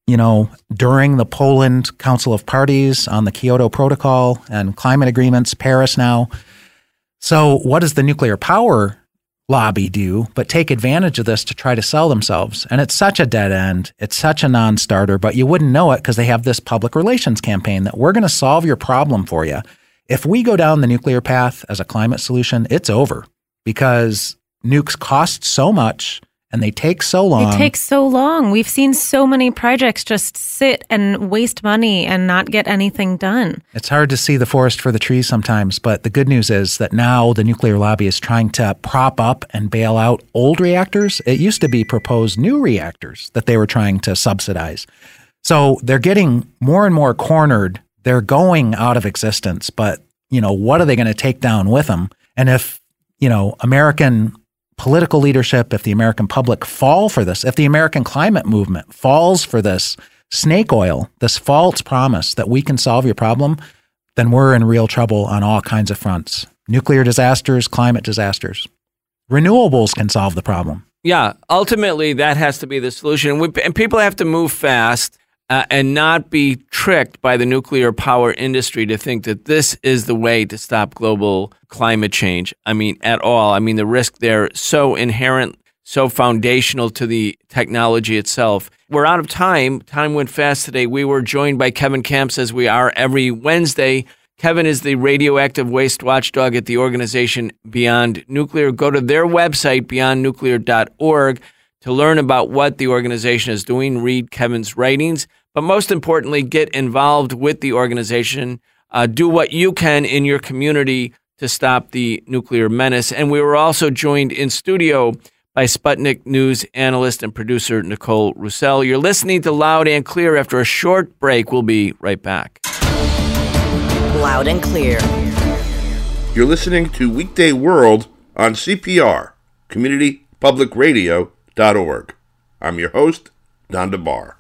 you know, during the Poland Council of Parties on the Kyoto Protocol and climate agreements, Paris now. So what does the nuclear power lobby do but take advantage of this to try to sell themselves? And it's such a dead end. It's such a non-starter, but you wouldn't know it because they have this public relations campaign that we're going to solve your problem for you. If we go down the nuclear path as a climate solution, it's over because nukes cost so much and they take so long. It takes so long. We've seen so many projects just sit and waste money and not get anything done. It's hard to see the forest for the trees sometimes, but the good news is that now the nuclear lobby is trying to prop up and bail out old reactors. It used to be proposed new reactors that they were trying to subsidize. So they're getting more and more cornered. They're going out of existence, but, you know, what are they going to take down with them? And if, you know, American political leadership, if the American public fall for this, if the American climate movement falls for this snake oil, this false promise that we can solve your problem, then we're in real trouble on all kinds of fronts. Nuclear disasters, climate disasters. Renewables can solve the problem. Yeah, ultimately that has to be the solution. And, we, and people have to move fast uh, and not be tricked by the nuclear power industry to think that this is the way to stop global climate change. I mean, at all. I mean, the risk there is so inherent, so foundational to the technology itself. We're out of time. Time went fast today. We were joined by Kevin Kamps, as we are every Wednesday. Kevin is the radioactive waste watchdog at the organization Beyond Nuclear. Go to their website, beyond nuclear dot org, to learn about what the organization is doing. Read Kevin's writings. But most importantly, get involved with the organization. Uh, do what you can in your community to stop the nuclear menace. And we were also joined in studio by Sputnik News analyst and producer Nicole Roussel. You're listening to Loud and Clear. After a short break, we'll be right back. Loud and Clear. You're listening to Weekday World on C P R, community public radio dot org. I'm your host, Don DeBar.